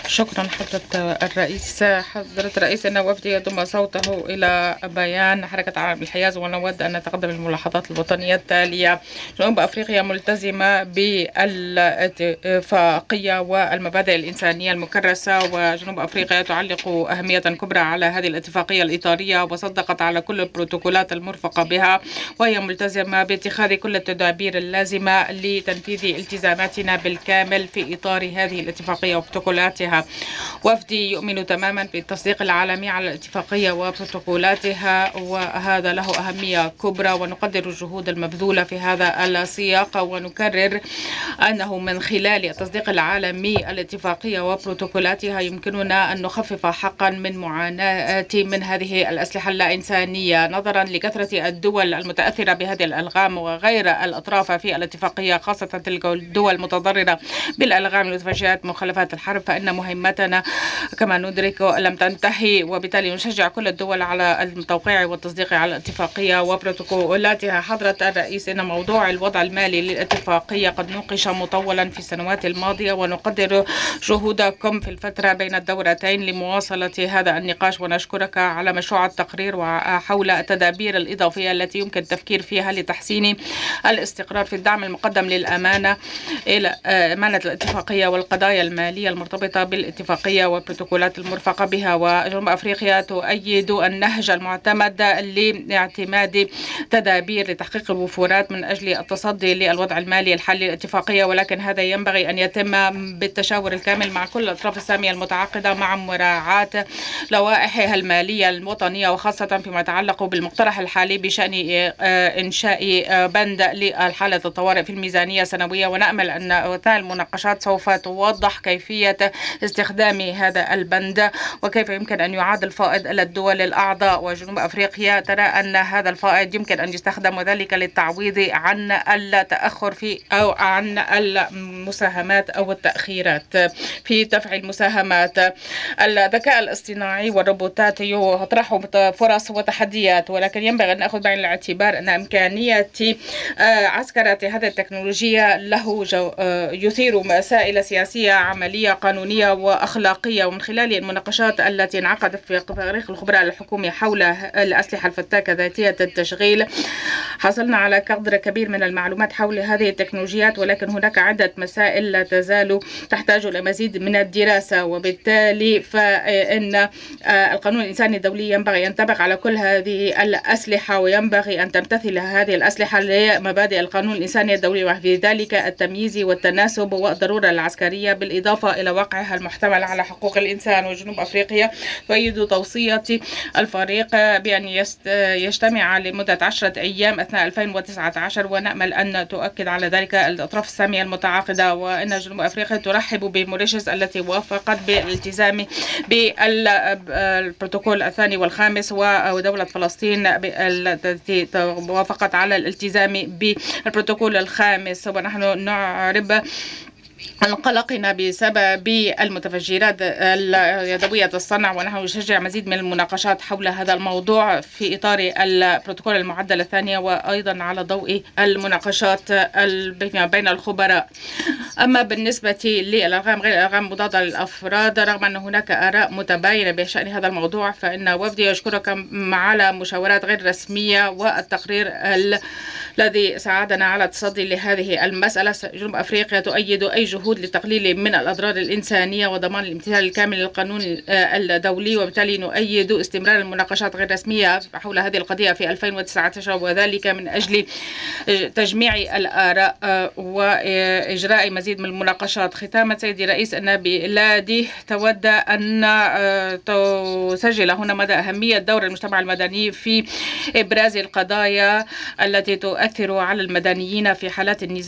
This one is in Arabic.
شكرا حضرة الرئيس. أن وفدي يضم صوته إلى بيان حركة عالم الحياز، ونود أن نتقدم الملاحظات الوطنية التالية. جنوب أفريقيا ملتزمة بالاتفاقية والمبادئ الإنسانية المكرسة، وجنوب أفريقيا تعلق أهمية كبرى على هذه الاتفاقية الإطارية، وصدقت على كل البروتوكولات المرفقة بها، وهي ملتزمة باتخاذ كل التدابير اللازمة لتنفيذ التزاماتنا بالكامل في إطار هذه الاتفاقية وبروتوكولاتها. وفدي يؤمن تماما بالتصديق العالمي على الاتفاقية وبروتوكولاتها، وهذا له أهمية كبرى، ونقدر الجهود المبذولة في هذا السياق، ونكرر أنه من خلال التصديق العالمي الاتفاقية وبروتوكولاتها يمكننا أن نخفف حقا من معاناة من هذه الأسلحة اللا إنسانية. نظرا لكثرة الدول المتأثرة بهذه الألغام وغير الأطراف في الاتفاقية، خاصة تلك الدول المتضررة بالألغام المتفجرات مخلفات الحرب، فإن مهمتنا كما ندرك لم تنتهي، وبالتالي نشجع كل الدول على التوقيع والتصديق على الاتفاقية وبروتوكولاتها. حضرة الرئيس، إن موضوع الوضع المالي للاتفاقية قد نوقش مطولا في السنوات الماضية، ونقدر جهودكم في الفترة بين الدورتين لمواصلة هذا النقاش، ونشكرك على مشروع التقرير وحول التدابير الإضافية التي يمكن التفكير فيها لتحسين الاستقرار في الدعم المقدم للأمانة إلى أمانة الاتفاقية والقضايا المالية المرتبطة بالاتفاقية والبروتوكولات المرفقة بها. وجنوب أفريقيا تؤيد النهج المعتمد لاعتماد تدابير لتحقيق الوفورات من أجل التصدي للوضع المالي الحالي للاتفاقية، ولكن هذا ينبغي أن يتم بالتشاور الكامل مع كل الأطراف السامية المتعاقدة، مع مراعاة لوائحها المالية الوطنية، وخاصة فيما يتعلق بالمقترح الحالي بشأن إنشاء بند لحالة الطوارئ في الميزانية سنوية. ونأمل أن أثناء المناقشات سوف توضح كيفية استخدام هذا البند، وكيف يمكن أن يعاد الفائض إلى الدول الأعضاء. وجنوب أفريقيا ترى أن هذا الفائض يمكن أن يستخدم، وذلك للتعويض عن التأخر في أو عن المساهمات أو التأخيرات في دفع المساهمات. الذكاء الاصطناعي والروبوتات يطرح فرص وتحديات، ولكن ينبغي أن نأخذ بعين الاعتبار أن إمكانية عسكرة هذه التكنولوجيا له يثير مسائل سياسية عملية قانونية وأخلاقية. ومن خلال المناقشات التي انعقدت في فريق الخبراء الحكومي حول الأسلحة الفتاكة ذاتية التشغيل، حصلنا على قدر كبير من المعلومات حول هذه التكنولوجيات، ولكن هناك عدة مسائل لا تزال تحتاج إلى مزيد من الدراسة. وبالتالي فإن القانون الإنساني الدولي ينبغي أن ينطبق على كل هذه الأسلحة، وينبغي أن تمتثل هذه الأسلحة لمبادئ القانون الإنساني الدولي، وفي ذلك التمييز والتناسب والضرورة العسكرية، بالإضافة إلى واقعها المحتمل على حقوق الإنسان. وجنوب أفريقيا تؤيد توصية الفريق بأن يجتمع لمدة 10 أيام أثناء 2019، ونأمل أن تؤكد على ذلك الأطراف السامية المتعاقدة. وإن جنوب أفريقيا ترحب بموريشيوس التي وافقت بالالتزام بالبروتوكول الثاني والخامس، ودولة فلسطين التي وافقت على الالتزام بالبروتوكول الخامس. ونحن نعرب عن قلقنا بسبب المتفجرات اليدوية الصنع، ونحن نشجع مزيد من المناقشات حول هذا الموضوع في إطار البروتوكول المعدل الثانية، وأيضا على ضوء المناقشات بين الخبراء. أما بالنسبة للألغام غير الألغام المضادة للأفراد، رغم أن هناك آراء متباينة بشأن هذا الموضوع، فإن وفدي يشكرك على مشاورات غير رسمية والتقرير الذي ساعدنا على التصدي لهذه المسألة. جنوب أفريقيا تؤيد أي جهود للتقليل من الأضرار الإنسانية وضمان الامتثال الكامل للقانون الدولي، وبالتالي نؤيد استمرار المناقشات غير رسمية حول هذه القضية في 2019، وذلك من أجل تجميع الآراء وإجراء مزيد من المناقشات. ختاما سيدي الرئيس، أن بلادي تود أن تسجل هنا مدى أهمية دور المجتمع المدني في إبراز القضايا التي تؤثر على المدنيين في حالات النزاع